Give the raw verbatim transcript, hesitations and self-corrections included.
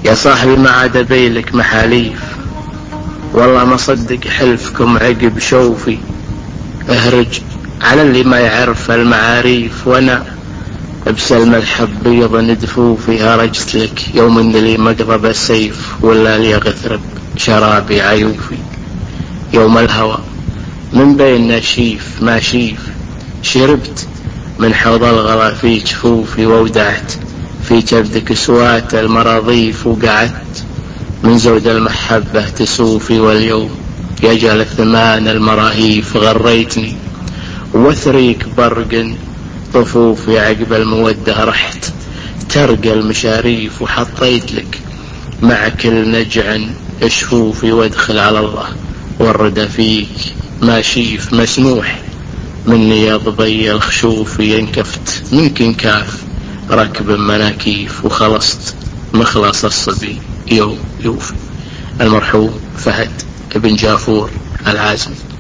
يا صاحبي ما عاد بيلك محاليف، والله ما صدق حلفكم عقب شوفي. اهرج على اللي ما يعرف المعاريف، وانا بسلم الحب بيض ندفوفي. هرجت لك يوم ان لي مقرب السيف، ولا لي غثرب شرابي عيوفي. يوم الهوى من بين نشيف ما شيف، شربت من حوض الغلا في جفوفي، وودعت في كبدك سوات المراضيف، وقعدت من زود المحبة تسوفي. واليوم يجعل الثمان المراهيف، غريتني وثريك برق طفوفي. عقب المودة رحت ترقى المشاريف، وحطيت لك مع كل نجع شفوفي. وادخل على الله والردى فيك ما شيف، مسموح مني يا ضبي الخشوف. ينكفت منك كاف ركب مناكيف، وخلصت مخلص الصبي يوم يوفي. المرحوم فهد بن جافور العازمي.